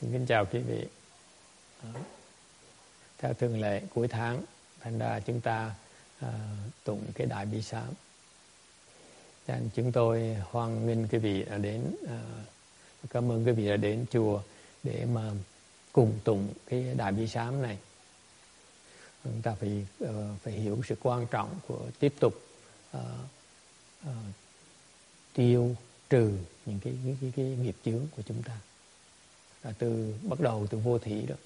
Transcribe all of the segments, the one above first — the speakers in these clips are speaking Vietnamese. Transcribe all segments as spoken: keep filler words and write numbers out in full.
Xin kính chào quý vị. Theo thường lệ cuối tháng, thành ra chúng ta à, tụng cái Đại Bi Sám. Nên chúng tôi hoan nghênh quý vị đã đến, à, cảm ơn quý vị đã đến chùa để mà cùng tụng cái Đại Bi Sám này. Chúng ta phải uh, phải hiểu sự quan trọng của tiếp tục uh, uh, tiêu trừ những cái, cái, cái, cái nghiệp chướng của chúng ta. Là từ bắt đầu từ vô thỉ đó.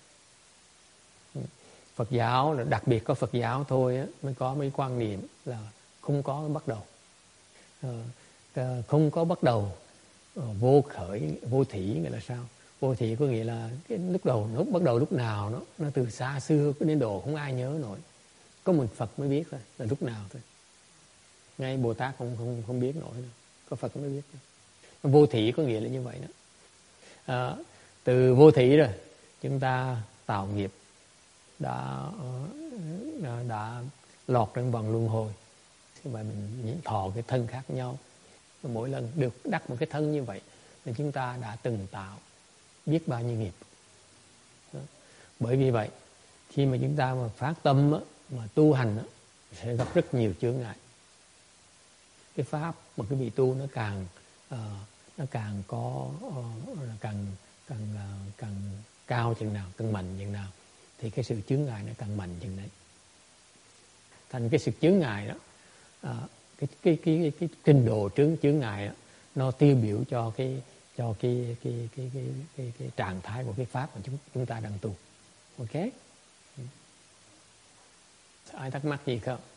Phật giáo, đặc biệt có Phật giáo thôi á, mới có mấy quan niệm là không có bắt đầu. À, không có bắt đầu, vô khởi, vô thỉ nghĩa là sao? Vô thỉ có nghĩa là cái lúc đầu, lúc bắt đầu lúc nào nó nó từ xa xưa đến độ không ai nhớ nổi. Có mình Phật mới biết thôi, là lúc nào thôi. Ngay Bồ Tát không không không biết nổi đâu. Có Phật mới biết thôi. Vô thỉ có nghĩa là như vậy đó. À, từ vô thỉ rồi chúng ta tạo nghiệp, đã đã, đã lọt trong vòng luân hồi và mình thọ cái thân khác nhau. Mỗi lần được đắc một cái thân như vậy thì chúng ta đã từng tạo biết bao nhiêu nghiệp. Đó. Bởi vì vậy khi mà chúng ta mà phát tâm á, mà tu hành á, sẽ gặp rất nhiều chướng ngại. Cái pháp mà cái vị tu nó càng uh, nó càng có uh, càng càng uh, càng cao chừng nào, càng mạnh chừng nào thì cái sự chướng ngại nó càng mạnh chừng đấy. Thành cái sự chướng ngại đó, uh, cái cái cái cái, cái trình độ chướng chướng ngại đó, nó tiêu biểu cho cái cho cái cái cái cái cái, cái trạng thái của cái pháp mà chúng chúng ta đang tu. Ok? Ai thắc mắc gì không?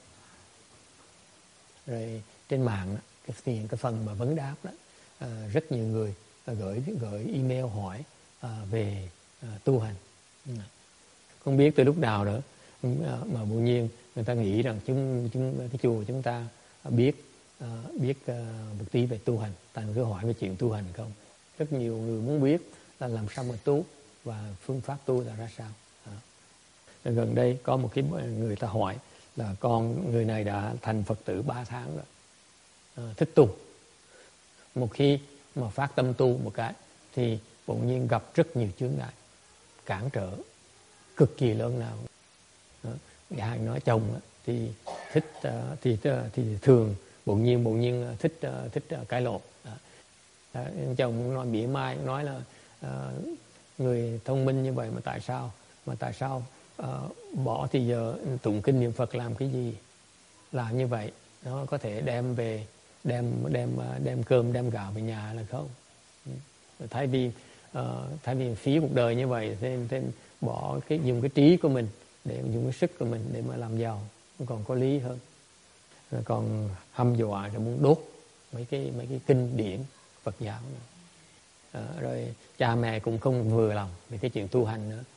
Rồi trên mạng đó, cái tiền cái phần mà vấn đáp đó, uh, rất nhiều người uh, gửi gửi email hỏi uh, về uh, tu hành. Uh. Không biết từ lúc nào nữa uh, mà bỗng nhiên người ta nghĩ rằng chúng chúng cái chùa chúng ta biết uh, biết uh, một tí về tu hành, ta cứ hỏi về chuyện tu hành không. Rất nhiều người muốn biết là làm sao mà tu và phương pháp tu là ra sao. Uh. Gần đây có một cái người ta hỏi là con người này đã thành Phật tử ba tháng rồi, à, thích tu. Một khi mà phát tâm tu một cái thì bỗng nhiên gặp rất nhiều chướng ngại, cản trở cực kỳ lớn nào. Dạ nói chồng thì thích thì thì thường bỗng nhiên bỗng nhiên thích thích cãi lộn. À, chồng nói mỉa mai, nói là à, người thông minh như vậy mà tại sao mà tại sao Uh, bỏ thì giờ tụng kinh niệm Phật làm cái gì? Làm như vậy nó có thể đem về đem đem đem cơm đem gạo về nhà là không? Thay vì uh, thay vì phí cuộc đời như vậy thêm thêm bỏ cái dùng cái trí của mình để dùng cái sức của mình để mà làm giàu còn có lý hơn. Rồi còn hăm dọa rồi muốn đốt mấy cái mấy cái kinh điển Phật giáo này. Uh, rồi cha mẹ cũng không vừa lòng về cái chuyện tu hành nữa.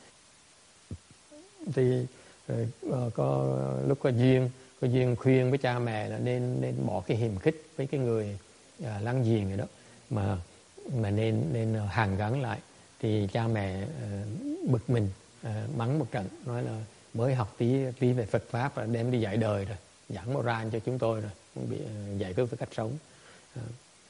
Thì uh, có lúc có duyên có duyên khuyên với cha mẹ là nên nên bỏ cái hiềm khích với cái người uh, láng giềng rồi đó, mà mà nên nên hàn gắn lại. Thì cha mẹ uh, bực mình, uh, mắng một trận, nói là mới học tí tí về Phật pháp là đem đi dạy đời rồi, giảng moral cho chúng tôi rồi, bị uh, dạy cái cách sống. Uh,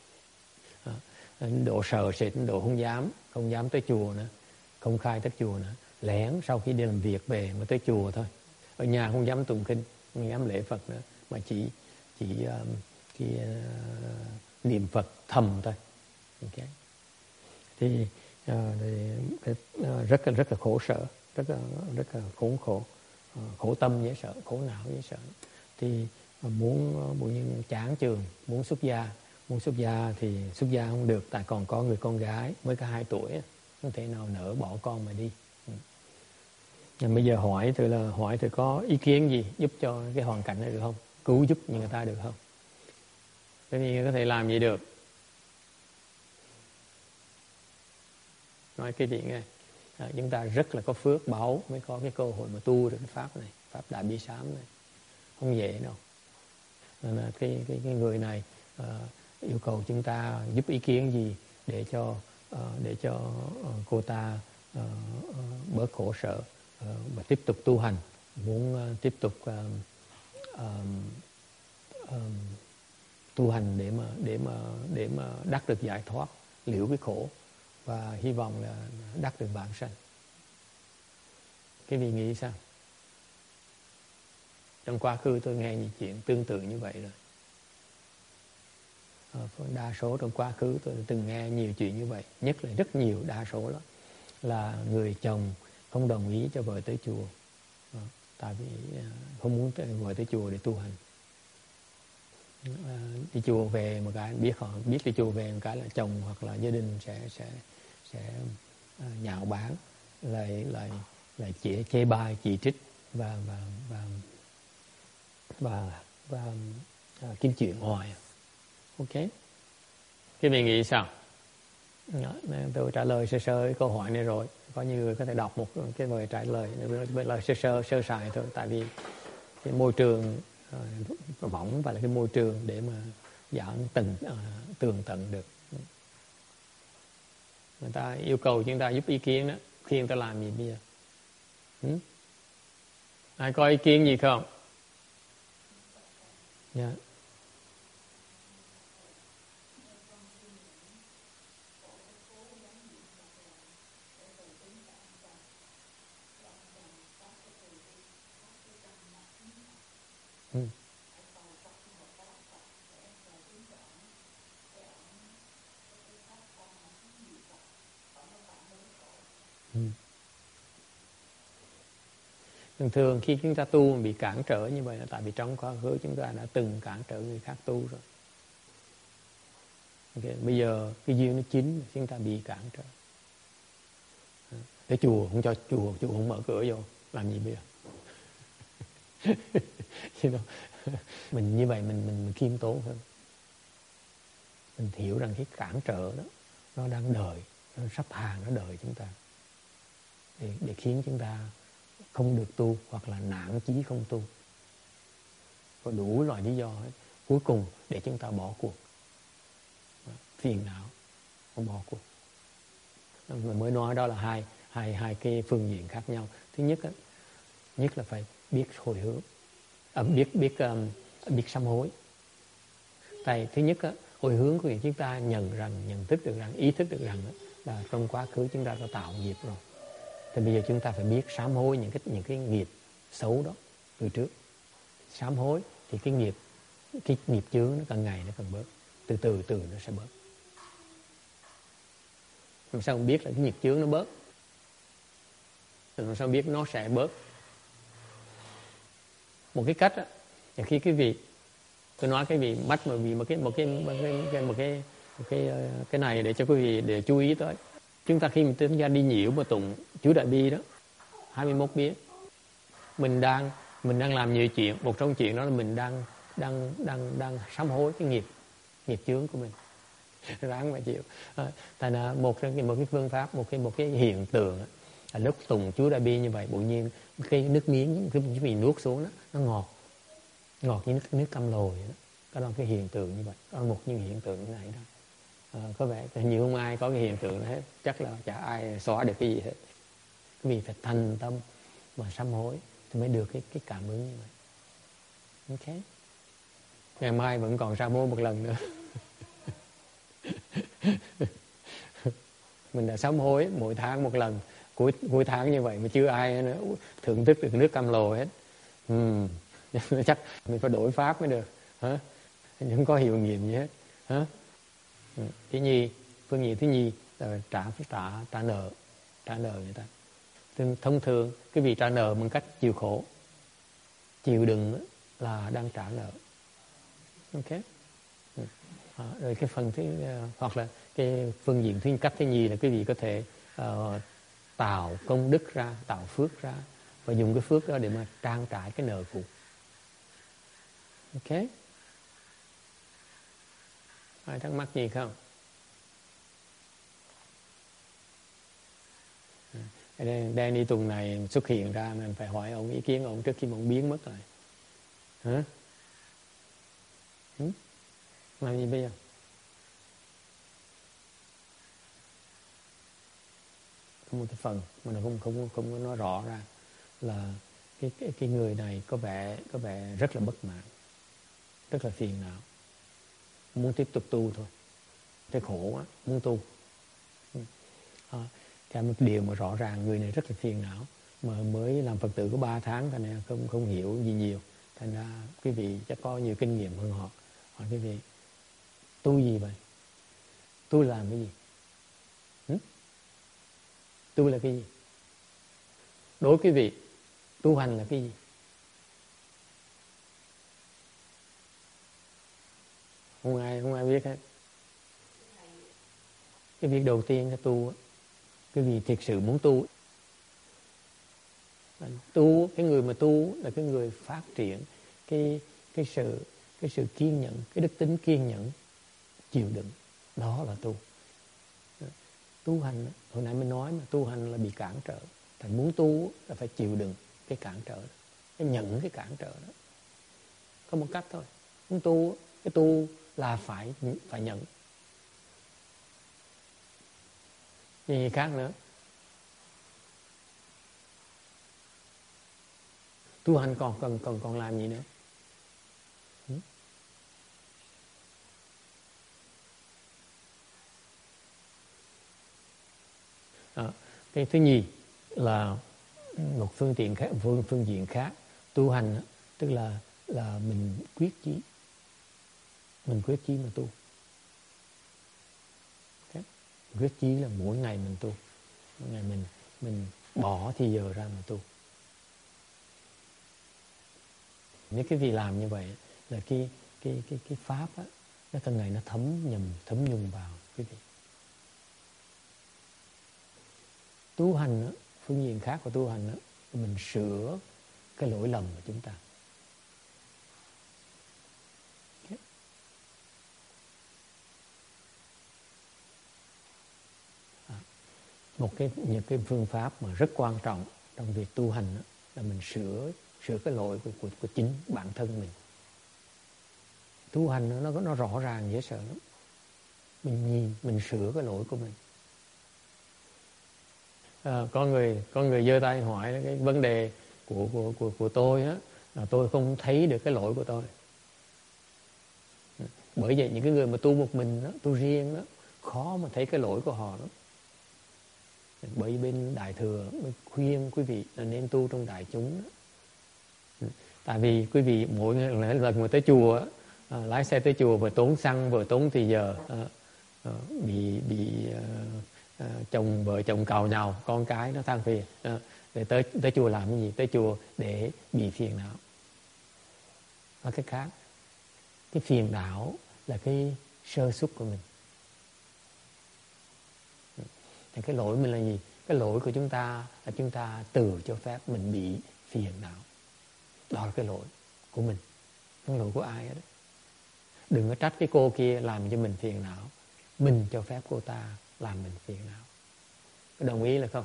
uh, độ sợ sệt, độ không dám không dám tới chùa nữa, không khai tới chùa nữa, lén sau khi đi làm việc về mới tới chùa thôi. Ở nhà không dám tụng kinh, không dám lễ Phật nữa, mà chỉ chỉ uh, cái, uh, niệm Phật thầm thôi. Okay. Thì, uh, thì uh, rất là rất là khổ sở, rất là rất là khốn khổ, uh, khổ tâm dễ sợ, khổ não dễ sợ. Thì uh, muốn muốn như chán trường, muốn xuất gia, muốn xuất gia thì xuất gia không được, tại còn có người con gái mới có hai tuổi, không thể nào nỡ bỏ con mà đi. Bây giờ hỏi thì là hỏi thì có ý kiến gì giúp cho cái hoàn cảnh này được không? Cứu giúp người ta được không? Thế thì có thể làm gì được? Nói cái chuyện này, à, chúng ta rất là có phước báu mới có cái cơ hội mà tu được cái pháp này, pháp Đại Bi Sám này, không dễ đâu. Nên là cái cái cái người này uh, yêu cầu chúng ta giúp ý kiến gì để cho uh, để cho uh, cô ta uh, uh, bớt khổ sở. Và tiếp tục tu hành, muốn uh, tiếp tục uh, um, um, tu hành để mà để mà để mà đắc được giải thoát, liễu cái khổ, và hy vọng là đắc được vãng sanh. Cái vị nghĩ sao? Trong quá khứ tôi nghe những chuyện tương tự như vậy rồi. Đa số trong quá khứ tôi từng nghe nhiều chuyện như vậy, nhất là rất nhiều, đa số đó là người chồng không đồng ý cho vợ tới chùa, tại vì không muốn vợ tới chùa để tu hành. Đi chùa về một cái biết họ biết đi chùa về một cái là chồng hoặc là gia đình sẽ sẽ sẽ nhạo báng, lại lại lại chỉ chê bai, chỉ trích và và và và, và, và kiếm chuyện hoài. Ok, cái mình nghĩ sao? Đó, tôi trả lời sơ sơ cái câu hỏi này rồi, có nhiều người có thể đọc một cái lời trả lời lời sơ sơ sơ sài thôi, tại vì cái môi trường uh, võng và là cái môi trường để mà giảng từng uh, tường tận được. Người ta yêu cầu chúng ta giúp ý kiến đó, khuyên ta làm gì bây giờ? Hmm? Ai có ý kiến gì không? Dạ. Yeah. Ừ. Ừ. Thường thường khi chúng ta tu bị cản trở như vậy là tại vì trong quá khứ chúng ta đã từng cản trở người khác tu rồi. Okay. Bây giờ cái duyên nó chín, chúng ta bị cản trở. Cái chùa không cho chùa, chùa không mở cửa vô, làm gì bây giờ? You know? Mình như vậy mình mình, mình khiêm tốn hơn. Mình hiểu rằng cái cản trở đó nó đang đợi, nó sắp hàng nó đợi chúng ta để, để khiến chúng ta không được tu hoặc là nản chí không tu. Có đủ loại lý do hết. Cuối cùng để chúng ta bỏ cuộc. Phiền não, không bỏ cuộc. Mình mới nói đó là hai hai hai cái phương diện khác nhau. Thứ nhất á, nhất là phải biết hồi hướng, à, biết biết um, biết sám hối. Tại thứ nhất á, hồi hướng của chúng ta nhận rằng, nhận thức được rằng, ý thức được rằng đó, là trong quá khứ chúng ta đã tạo nghiệp rồi. Thì bây giờ chúng ta phải biết sám hối những cái những cái nghiệp xấu đó từ trước. Sám hối thì cái nghiệp cái nghiệp chướng nó càng ngày nó càng bớt, từ từ từ nó sẽ bớt. Làm sao không biết là cái nghiệp chướng nó bớt? Làm sao biết nó sẽ bớt? Một cái cách á, là khi cái vị tôi nói cái vị mắt mà vì một cái một cái một cái một cái một cái cái này để cho quý vị để chú ý tới. Chúng ta khi mình chúng ta đi nhiễu mà tụng chú Đại Bi đó, hai mươi mốt biến, mình đang mình đang làm nhiều chuyện, một trong chuyện đó là mình đang đang đang đang sám hối cái nghiệp nghiệp chướng của mình. Ráng mà chịu. À, thành ra một cái một cái phương pháp, một cái một cái hiện tượng là lúc tụng chú Đại Bi như vậy, tự nhiên cái nước miếng cái mình nuốt xuống đó, nó ngọt ngọt như nước nước cam lồi đó. Đó là cái hiện tượng như vậy. Đó là một những hiện tượng như này đó. À, có vẻ nhiều không ai có cái hiện tượng đó hết, chắc là chả ai xóa được cái gì hết. Quý vị phải thành tâm và sám hối thì mới được cái cái cảm ứng như vậy. Ok. Ngày mai vẫn còn sám hối một lần nữa. Mình đã sám hối mỗi tháng một lần, cuối cuối tháng như vậy mà chưa ai nữa thưởng thức được nước cam lồ hết. Ừ. Chắc mình phải đổi pháp mới được. Hả? Không có hiệu nghiệm gì hết. Hả? Ừ. Thứ nhi, phương diện thứ nhi là trả trả trả nợ, trả nợ người ta. Thông thường cái việc trả nợ bằng cách chịu khổ, chịu đựng là đang trả nợ. Ok. Ừ. À, rồi cái phần thứ uh, hoặc là cái phương diện thứ cách thứ nhì là quý vị có thể uh, tạo công đức ra, tạo phước ra và dùng cái phước đó để mà trang trải cái nợ cũ. Ok. Ai thắc mắc gì không? Danny tuần này xuất hiện ra mình phải hỏi ông ý kiến ông trước khi mà ông biến mất rồi. Hả? Ừ? Làm gì bây giờ? Có một cái phần mà nó không không không có nói rõ ra là cái cái cái người này có vẻ có vẻ rất là bất mãn, rất là phiền não, muốn tiếp tục tu thôi, thấy khổ quá, muốn tu. À, cái một điều mà rõ ràng người này rất là phiền não, mà mới làm Phật tử có ba tháng, thành ra không không hiểu gì nhiều, thành ra quý vị chắc có nhiều kinh nghiệm hơn họ. Hỏi quý vị, tu gì vậy? Tu làm cái gì? Hử? Tu là cái gì? Đối quý vị, tu hành là cái gì? Không ai không ai biết hết. Cái việc đầu tiên là tu, cái vị thực sự muốn tu, tu cái người mà tu là cái người phát triển cái cái sự cái sự kiên nhẫn, cái đức tính kiên nhẫn, chịu đựng, đó là tu. Tu hành, hồi nãy mình nói mà, tu hành là bị cản trở, thành muốn tu là phải chịu đựng cái cản trở đó, phải nhận cái cản trở đó. Có một cách thôi, muốn tu, cái tu là phải phải nhận. Gì khác nữa? Tu hành còn còn còn còn làm gì nữa? À, cái thứ nhì là một phương tiện khác, phương phương diện khác, tu hành tức là là mình quyết chí, mình quyết chí mà tu. Okay. Quyết chí là mỗi ngày mình tu, mỗi ngày mình mình bỏ thì giờ ra mà tu. Nếu cái vị làm như vậy là cái cái cái cái pháp á, nó càng ngày nó thấm nhầm thấm nhung vào quý vị. Tu hành á, phương diện khác của tu hành á, mình sửa cái lỗi lầm của chúng ta. Okay. À, một cái những cái phương pháp mà rất quan trọng trong việc tu hành á, là mình sửa sửa cái lỗi của, của, của chính bản thân mình. Tu hành nó nó rõ ràng dễ sợ lắm. Mình nhìn, mình sửa cái lỗi của mình. À, có người có người giơ tay hỏi cái vấn đề của của của của tôi á, là tôi không thấy được cái lỗi của tôi. Bởi vậy những cái người mà tu một mình đó, tu riêng đó, khó mà thấy cái lỗi của họ lắm. Bởi bên Đại Thừa mới khuyên quý vị là nên tu trong đại chúng đó. Tại vì quý vị mỗi lần mà tới chùa á, à, lái xe tới chùa vừa tốn xăng vừa tốn thì giờ, à, à, bị bị à, à, chồng vợ chồng càu nhau, con cái nó than phiền, à, để tới tới chùa làm cái gì? Tới chùa để bị phiền não. Nói cách khác, cái phiền não là cái sơ suất của mình. Thì cái lỗi mình là gì? Cái lỗi của chúng ta là chúng ta từ cho phép mình bị phiền não. Đó là cái lỗi của mình, không lỗi của ai hết. Đừng có trách cái cô kia làm cho mình phiền não, mình cho phép cô ta làm mình phiền não. Có đồng ý là không?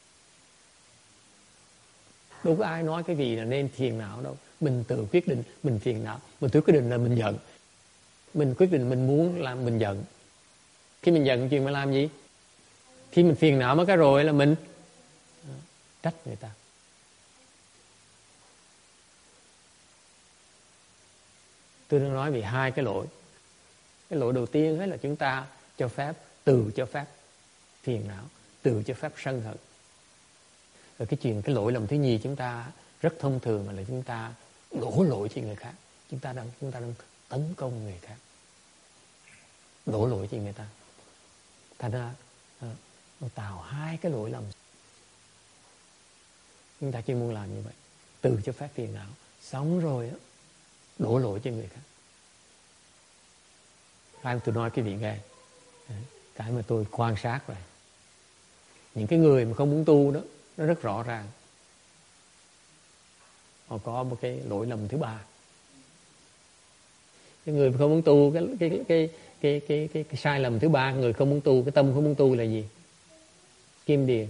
Đâu có ai nói cái gì là nên phiền não đâu. Mình tự quyết định mình phiền não, mình tự quyết định là mình giận, mình quyết định mình muốn làm mình giận. Khi mình giận chuyện mình làm gì? Khi mình phiền não mất cái rồi là mình trách người ta. Tôi đang nói về hai cái lỗi. Cái lỗi đầu tiên ấy là chúng ta cho phép, từ cho phép phiền não, từ cho phép sân hận. Rồi cái chuyện cái lỗi lầm thứ nhì chúng ta rất thông thường mà là chúng ta đổ lỗi cho người khác. Chúng ta đang chúng ta đang tấn công người khác, đổ lỗi cho người ta. Thành ra nó tạo hai cái lỗi lầm. Chúng ta chỉ muốn làm như vậy, từ cho phép phiền não, xong rồi đó, đổ lỗi cho người khác. Cái tôi nói quý vị nghe, cái mà tôi quan sát rồi, những cái người mà không muốn tu đó, nó rất rõ ràng. Họ có một cái lỗi lầm thứ ba. Cái người mà không muốn tu, cái cái cái cái cái cái, cái, cái sai lầm thứ ba, người không muốn tu, cái tâm không muốn tu là gì? Kim điền.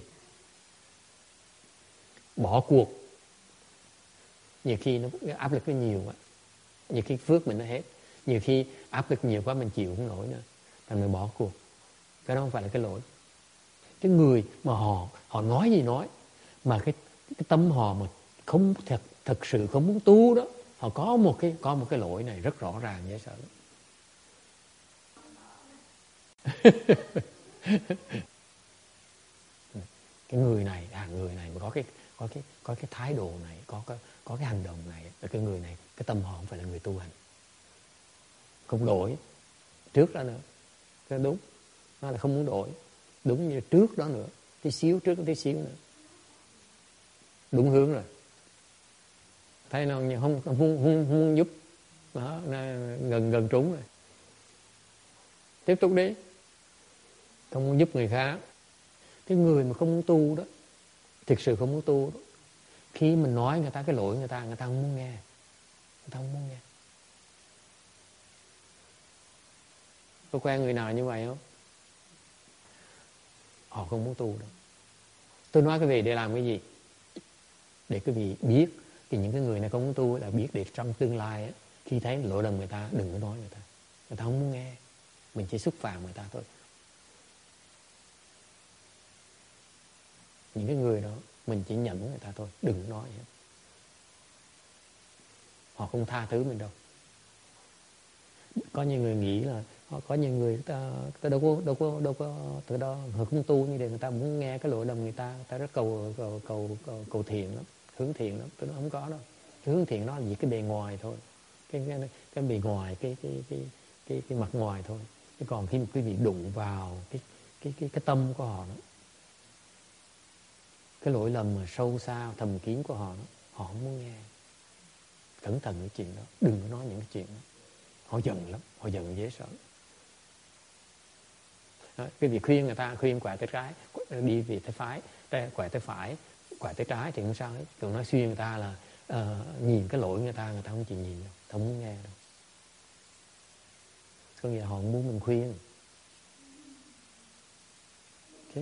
Bỏ cuộc. Nhiều khi nó áp lực nó nhiều quá, nhiều khi phước mình nó hết, nhiều khi áp lực nhiều quá mình chịu không nổi nữa, thành mình bỏ cuộc. Cái đó không phải là cái lỗi. Cái người mà họ họ nói gì nói, mà cái cái tâm họ mà không thật thật sự không muốn tu đó, họ có một cái có một cái lỗi này rất rõ ràng dễ sợ lắm. cái người này, à người này mà có cái có cái có cái thái độ này, có có có cái hành động này, là cái người này cái tâm họ không phải là người tu hành, không đổi trước đó nữa. Cái đúng nó là không muốn đổi, đúng như trước đó nữa, tí xíu trước tí xíu nữa, đúng hướng rồi. Thấy nó không không không, không, không giúp đó, gần gần trúng rồi, tiếp tục đi, không muốn giúp người khác. Cái người mà không muốn tu đó, thực sự không muốn tu đó, khi mình nói người ta cái lỗi người ta, người ta không muốn nghe, người ta không muốn nghe. Có quen người nào như vậy không? Họ không muốn tu đâu. Tôi nói cái gì để làm cái gì? Để quý vị biết thì những cái người này không muốn tu là biết để trong tương lai á, khi thấy lỗi lầm người ta đừng có nói người ta, người ta không muốn nghe, mình chỉ xúc phạm người ta thôi. Những cái người đó mình chỉ nhẫn người ta thôi, đừng có nói hết. Họ không tha thứ mình đâu. Có nhiều người nghĩ là có nhiều người ta, ta đâu có đâu có đâu có từ đó họ không tu như vậy, người ta muốn nghe cái lỗi lầm người ta, người ta rất cầu cầu cầu cầu, cầu thiện lắm, hướng thiện lắm. Tôi nói không có đâu. Cái hướng thiện nó là chỉ cái bề ngoài thôi, cái cái, cái bề ngoài, cái cái cái cái cái mặt ngoài thôi. Chứ còn khi mà quý vị đụng vào cái cái cái cái tâm của họ đó, cái lỗi lầm mà sâu xa thầm kín của họ đó, họ không muốn nghe. Cẩn thận cái chuyện đó, đừng có nói những cái chuyện đó. Họ giận lắm, họ giận dễ sợ. Đó, cái việc khuyên người ta, khuyên quẹo tới trái, đi về tay phải, quẹo tới phải, quẹo tới trái thì không sao hết. Còn nói xuyên người ta là uh, nhìn cái lỗi người ta, người ta không chịu nhìn đâu, không muốn nghe đâu. Có nghĩa là họ không muốn mình khuyên. Okay.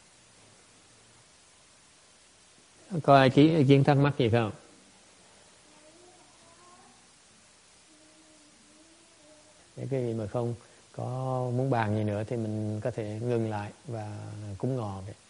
Có ai ý kiến thắc mắc gì không? Để cái gì mà không có muốn bàn gì nữa thì mình có thể ngừng lại và cúng ngò vậy.